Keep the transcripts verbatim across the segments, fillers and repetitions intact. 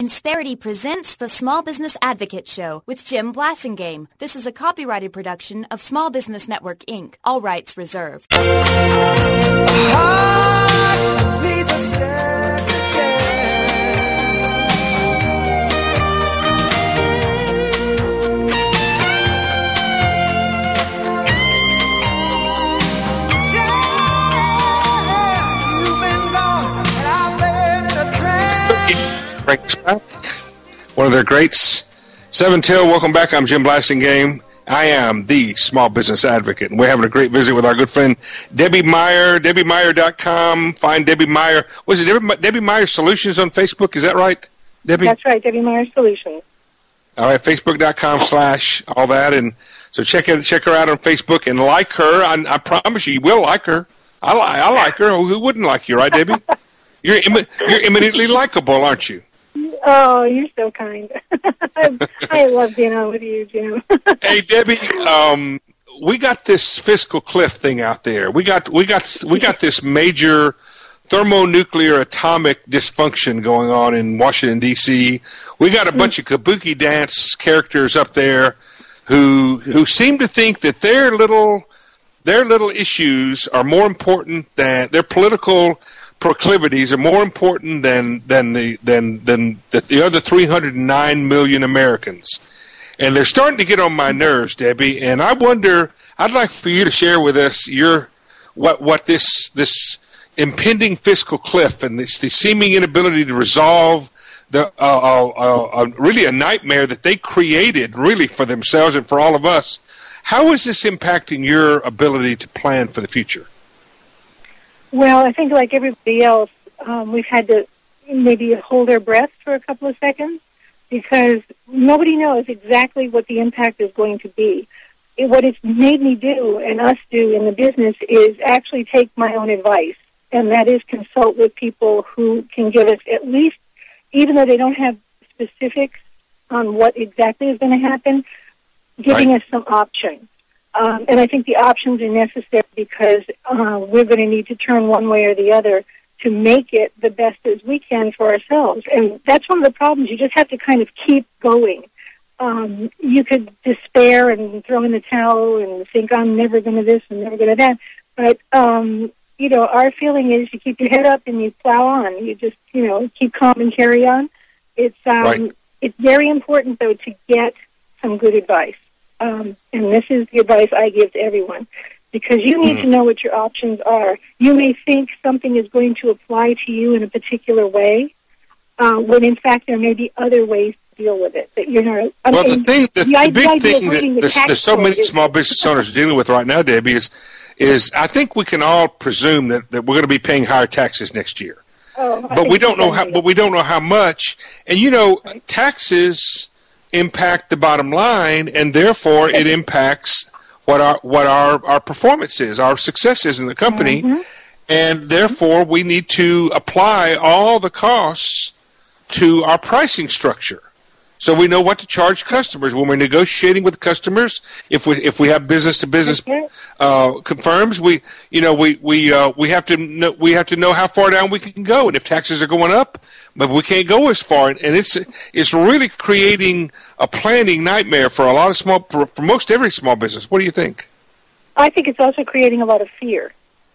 Insperity presents the Small Business Advocate Show with Jim Blasingame. This is a copyrighted production of Small Business Network, Incorporated. All rights reserved. Heart needs a second One of their greats, Seven Till. Welcome back. I'm Jim Blasingame. I am the Small Business Advocate, and we're having a great visit with our good friend Debbie Meyer, Debbie Meyer dot com. Find Debbie Meyer. Was it Debbie, Debbie Meyer Solutions on Facebook? Is that right, Debbie? That's right, Debbie Meyer Solutions. All right, Facebook dot com slash all that, and so check it, check her out on Facebook and like her. I, I promise you, you will like her. I, li- I like her. Who wouldn't like you, right, Debbie? You're Im- you're eminently likable, aren't you? Oh, you're so kind. I, I love being on with you, Jim. Hey, Debbie, um, we got this fiscal cliff thing out there. We got we got we got this major thermonuclear atomic dysfunction going on in Washington D C. We got a bunch of kabuki dance characters up there who who seem to think that their little their little issues are more important than their political proclivities are more important than than the than than the, the other three hundred nine million Americans, and they're starting to get on my nerves, Debbie. And I wonder, I'd like for you to share with us your what what this this impending fiscal cliff and this the seeming inability to resolve the uh, uh, uh, uh, really a nightmare that they created really for themselves and for all of us. How is this impacting your ability to plan for the future? Well, I think like everybody else, um, we've had to maybe hold our breath for a couple of seconds because nobody knows exactly what the impact is going to be. It, what it's made me do and us do in the business is actually take my own advice, and that is consult with people who can give us at least, even though they don't have specifics on what exactly is going to happen, giving right. us some options. Um, and I think the options are necessary because uh, we're going to need to turn one way or the other to make it the best as we can for ourselves. And that's one of the problems. You just have to kind of keep going. Um, you could despair and throw in the towel and think, I'm never going to this and never going to that. But, um, you know, our feeling is you keep your head up and you plow on. You just, you know, keep calm and carry on. It's, um, right. It's very important, though, to get some good advice. Um, and this is the advice I give to everyone, because you need mm. to know what your options are. You may think something is going to apply to you in a particular way, uh, when in fact there may be other ways to deal with it. That you're not. I well, mean, the thing, the, the, the big thing that the there's, there's so many is, small business owners are dealing with right now, Debbie, is is I think we can all presume that, that we're going to be paying higher taxes next year, oh, but we don't know how. But we don't know how much. And you know, right. taxes impact the bottom line, and therefore it impacts what our what our, our performance is, our success is in the company, mm-hmm. and therefore we need to apply all the costs to our pricing structure, so we know what to charge customers when we're negotiating with customers. If we if we have business to business uh, confirms, we you know we we uh, we have to know, we have to know how far down we can go, and if taxes are going up, but we can't go as far, and it's it's really creating a planning nightmare for a lot of small for, for most every small business. What do you think? I think it's also creating a lot of fear,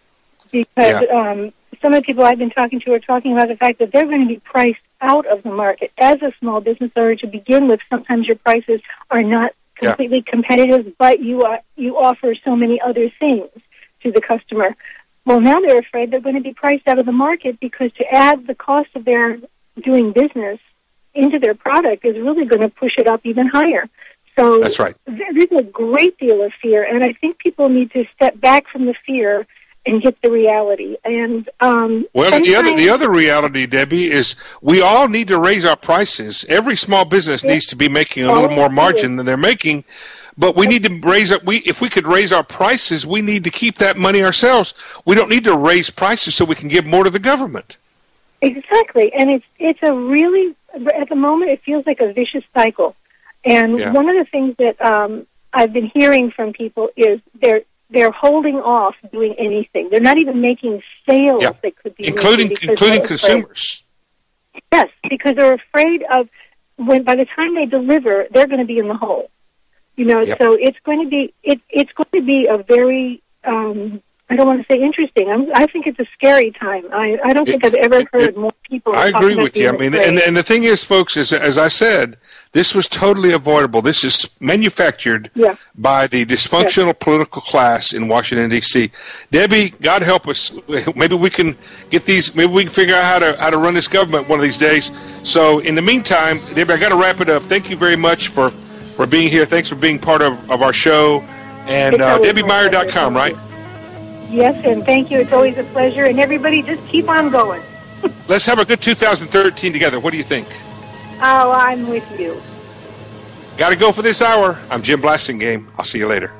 because yeah. um, some of the people I've been talking to are talking about the fact that they're going to be priced out of the market. As a small business owner, to begin with, sometimes your prices are not completely yeah. competitive, but you are, you offer so many other things to the customer. Well, now they're afraid they're going to be priced out of the market, because to add the cost of their doing business into their product is really going to push it up even higher. So that's right. There's a great deal of fear, and I think people need to step back from the fear and get the reality. And um, well, the other the other reality, Debbie, is we all need to raise our prices. Every small business yeah. needs to be making a little more margin than they're making. But we need to raise up. We if we could raise our prices, we need to keep that money ourselves. We don't need to raise prices so we can give more to the government. Exactly, and it's it's a really at the moment it feels like a vicious cycle. And yeah. one of the things that um, I've been hearing from people is they're they're holding off doing anything. They're not even making sales yeah. that could be including including consumers. Yes, because they're afraid of when by the time they deliver, they're going to be in the hole. You know, Yep. so it's going to be it, it's going to be a very um, I don't want to say interesting. I'm, I think it's a scary time. I, I don't think It's- I've ever it- heard it- more people. I talking agree about with you. I being mean, and, afraid. and the thing is, folks, is as I said, this was totally avoidable. This is manufactured Yeah. by the dysfunctional political class in Washington, D C Debbie, God help us. Maybe we can get these. Maybe we can figure out how to how to run this government one of these days. So, in the meantime, Debbie, I got to wrap it up. Thank you very much for, for being here. Thanks for being part of, of our show. And It's uh, always Debbie my Meyer dot pleasure. com, right? Thank you. Yes, and thank you. It's always a pleasure. And everybody, just keep on going. Let's have a good two thousand thirteen together. What do you think? Oh, I'm with you. Got to go for this hour. I'm Jim Blasingame. I'll see you later.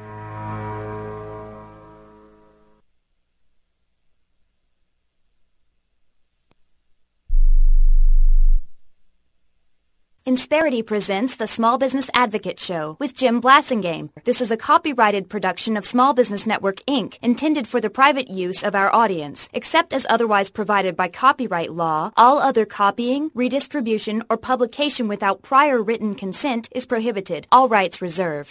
Insperity presents the Small Business Advocate Show with Jim Blasingame. This is a copyrighted production of Small Business Network, Incorporated, intended for the private use of our audience. Except as otherwise provided by copyright law, all other copying, redistribution, or publication without prior written consent is prohibited. All rights reserved.